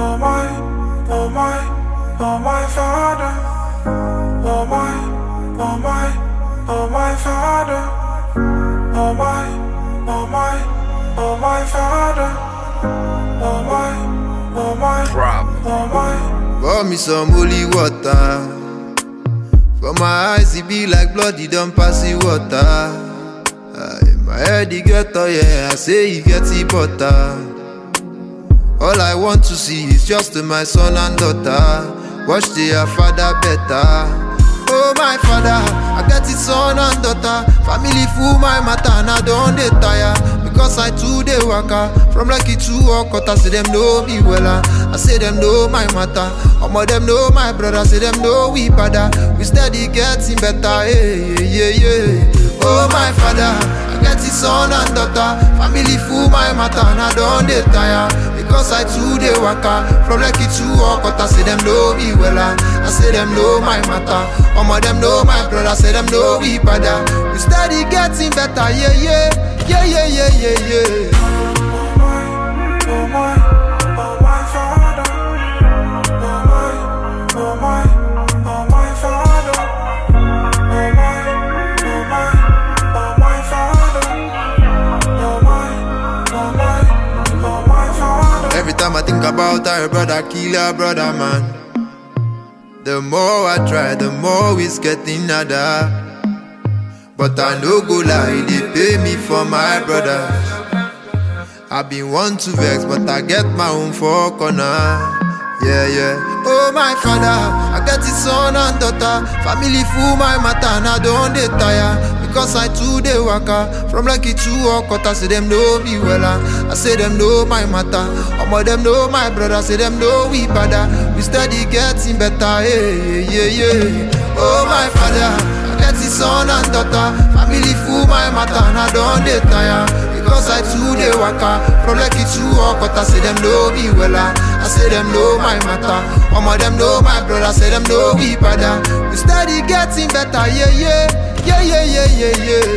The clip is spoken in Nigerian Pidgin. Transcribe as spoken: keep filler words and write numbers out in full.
oh my, oh my, oh my Father. Oh my, oh my, oh my Father. Oh my, oh my, oh my Father. Oh my, oh my, oh my. Pour me some holy water. For my eyes it be like blood, it don't pass the water. Aye, my head it get oh yeah, I say it get the butter. All I want to see is just my son and daughter. Watch their father better. Oh my Father, I get it son and daughter. Family full my matter and I don't dey tire. Because I too dey waka from Lucky to Okota. Say them know me wella, I say them know my matter. Omo them know my brother, say them know we bada. We steady getting better, yeah, yeah, yeah. Oh my Father, I get it son and daughter. Family full my matter and I don't dey tire. Because I too dey waka from Lucky to Okota. Say them know me wella, I say them know my matter. Omo them know my brother, say them know we bada. We steady getting better, yeah, yeah, yeah, yeah, yeah, yeah, yeah. Oh my, oh my, oh my Father. Oh my, oh my, oh my Father. Oh my, oh my, oh my Father. Oh my, oh my, oh my Father. Every time I think about her brother, kill her brother, man. The more I try, the more it's getting harder. But I no go lie, they pay me for my brothers. I been want to vex, but I get my own for corner. Yeah, yeah. Oh my Father, I get it son and daughter. Family full my matter and I don't dey tire. Because I too dey waka from Lucky to Okota. Say them know me wella, I say them know my matter. Omo them know my brother, say them know we bada. We steady getting better, yeah, yeah, yeah. Oh my Father, I get it son and daughter. Family full my matter and I don't dey tire. Because I too dey waka from Lucky to Okota. Say them know me wella, I say them know my matter. Omo them know my brother, say them know we bada. We steady getting better, yeah, yeah, yeah, yeah, yeah, yeah, yeah.